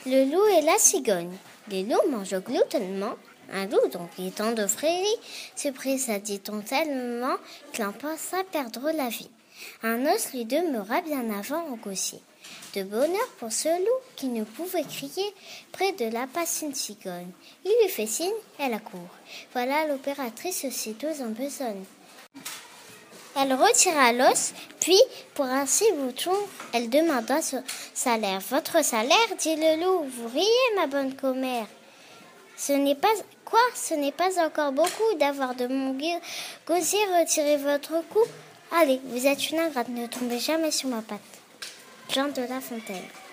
Le loup et la cigogne. Les loups mangent gloutonnement. Un loup, dont il est temps d'offrir, se pressa, dit-on tellement, qu'il en pensa perdre la vie. Un os lui demeura bien avant au gosier. De bonheur pour ce loup qui ne pouvait crier près de la passe une cigogne. Il lui fait signe, elle accourt. Voilà l'opératrice aussitôt en besogne. Elle retira l'os, puis, pour un si bouton, elle demanda son salaire. « Votre salaire, dit le loup, vous riez, ma bonne commère. Ce n'est pas encore beaucoup d'avoir de mon gosier retiré votre cou. Allez, vous êtes une ingrate, ne tombez jamais sur ma patte. » Jean de La Fontaine.